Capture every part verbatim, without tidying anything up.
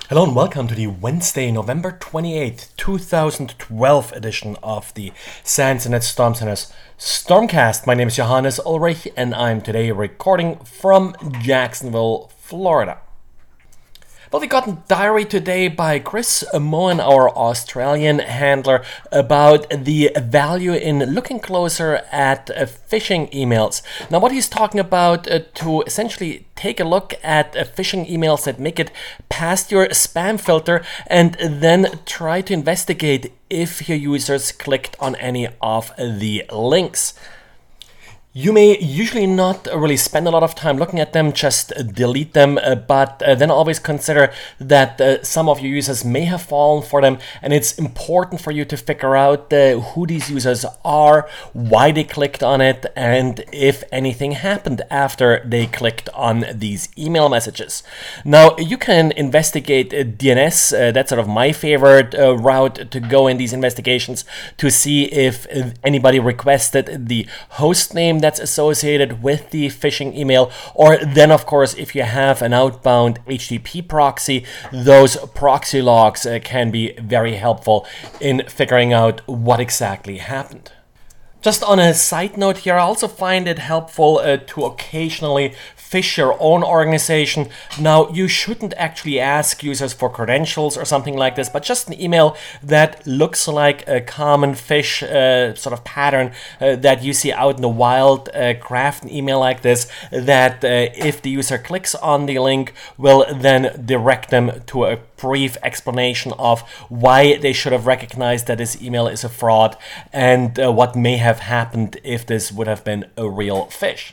Hello and welcome to the Wednesday, November twenty-eighth, two thousand twelve edition of the SANS and Storm Center's Stormcast. My name is Johannes Ulrich and I'm today recording from Jacksonville, Florida. Well, we got a diary today by Chris Moen, our Australian handler, about the value in looking closer at uh, phishing emails. Now, what he's talking about uh, to essentially take a look at uh, phishing emails that make it past your spam filter and then try to investigate if your users clicked on any of the links. You may usually not really spend a lot of time looking at them, just delete them, uh, but uh, then always consider that uh, some of your users may have fallen for them, and it's important for you to figure out uh, who these users are, why they clicked on it, and if anything happened after they clicked on these email messages. Now, you can investigate uh, D N S, uh, that's sort of my favorite uh, route to go in these investigations, to see if uh, anybody requested the host name that's associated with the phishing email, or then of course if you have an outbound H T T P proxy, those proxy logs uh, can be very helpful in figuring out what exactly happened. Just on a side note here, I also find it helpful uh, to occasionally phish your own organization. Now, you shouldn't actually ask users for credentials or something like this, but just an email that looks like a common phish uh, sort of pattern uh, that you see out in the wild. Uh, craft an email like this that uh, if the user clicks on the link, will then direct them to a brief explanation of why they should have recognized that this email is a fraud and uh, what may have happened if this would have been a real phish.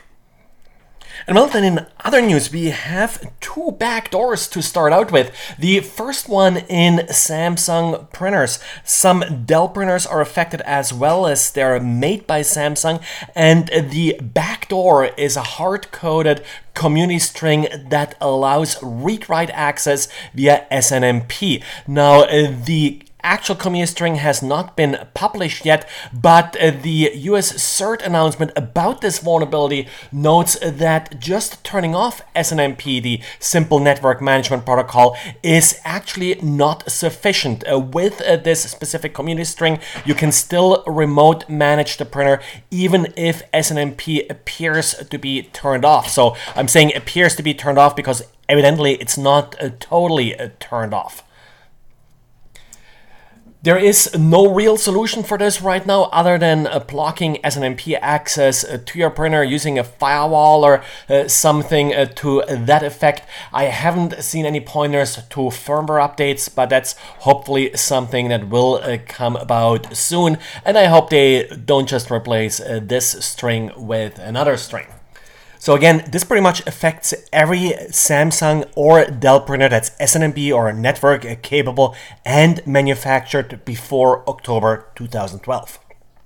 And well, then in other news, we have two backdoors to start out with. The first one in Samsung printers. Some Dell printers are affected as well, as they're made by Samsung, and the backdoor is a hard-coded community string that allows read-write access via S N M P. Now, the actual community string has not been published yet, but uh, the U S CERT announcement about this vulnerability notes that just turning off S N M P, the Simple Network Management Protocol, is actually not sufficient. Uh, with uh, this specific community string, you can still remote manage the printer even if S N M P appears to be turned off. So I'm saying appears to be turned off because evidently it's not uh, totally uh, turned off. There is no real solution for this right now other than uh, blocking S N M P access uh, to your printer using a firewall or uh, something uh, to that effect. I haven't seen any pointers to firmware updates, but that's hopefully something that will uh, come about soon. And I hope they don't just replace uh, this string with another string. So again, this pretty much affects every Samsung or Dell printer that's S N M P or network capable and manufactured before October two thousand twelve.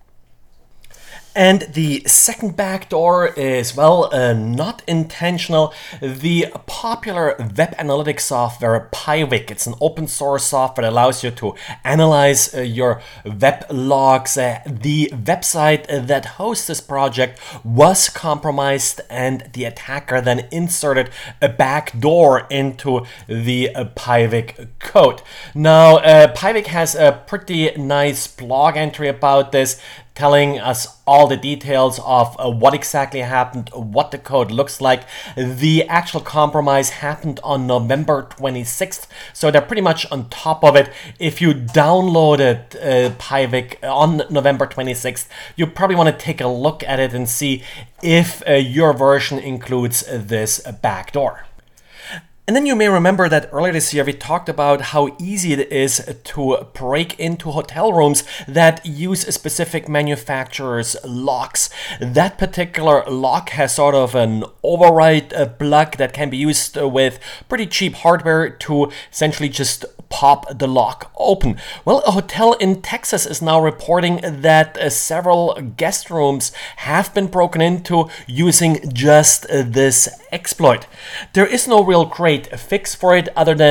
And the second backdoor is, well, uh, not intentional. The popular web analytics software Piwik, it's an open source software that allows you to analyze uh, your web logs. Uh, the website uh, that hosts this project was compromised, and the attacker then inserted a backdoor into the uh, Piwik code. Now, uh, Piwik has a pretty nice blog entry about this, telling us all the details of uh, what exactly happened, what the code looks like. The actual compromise happened on November twenty-sixth, so they're pretty much on top of it. If you downloaded uh, Piwik on November twenty-sixth, you probably want to take a look at it and see if uh, your version includes uh, this uh, backdoor. And then you may remember that earlier this year we talked about how easy it is to break into hotel rooms that use a specific manufacturer's locks. That particular lock has sort of an override plug that can be used with pretty cheap hardware to essentially just pop the lock open. Well, a hotel in Texas is now reporting that uh, several guest rooms have been broken into using just uh, this exploit. There is no real great fix for it other than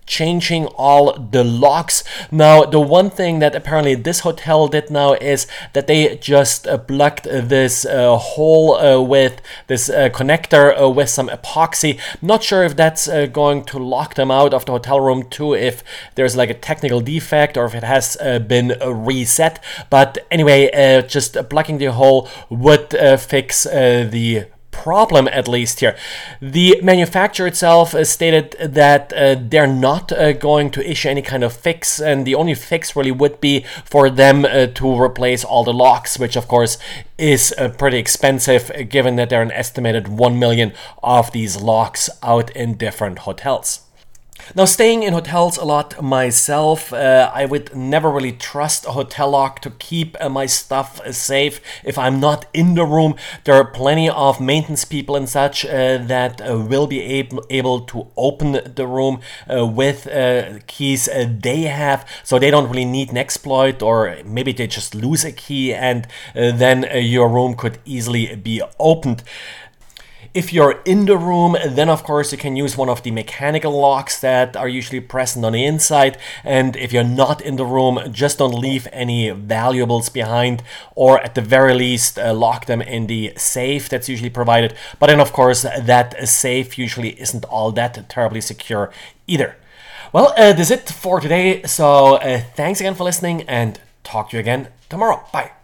changing all the locks. Now, the one thing that apparently this hotel did now is that they just uh, plugged this uh, hole uh, with this uh, connector uh, with some epoxy. Not sure if that's uh, going to lock them out of the hotel room too, if there's like a technical defect or if it has uh, been uh, reset. But anyway, uh, just plugging the hole would uh, fix uh, the problem, at least here. The manufacturer itself uh, stated that uh, they're not uh, going to issue any kind of fix, and the only fix really would be for them uh, to replace all the locks, which of course is uh, pretty expensive, uh, given that there are an estimated one million of these locks out in different hotels. Now, staying in hotels a lot myself, uh, I would never really trust a hotel lock to keep uh, my stuff uh, safe if I'm not in the room. There are plenty of maintenance people and such uh, that uh, will be able, able to open the room uh, with uh, keys uh, they have, so they don't really need an exploit, or maybe they just lose a key and uh, then uh, your room could easily be opened. If you're in the room, then of course you can use one of the mechanical locks that are usually present on the inside. And if you're not in the room, just don't leave any valuables behind, or at the very least uh, lock them in the safe that's usually provided. But then of course that safe usually isn't all that terribly secure either. Well, uh, that's it for today. So uh, thanks again for listening, and talk to you again tomorrow. Bye.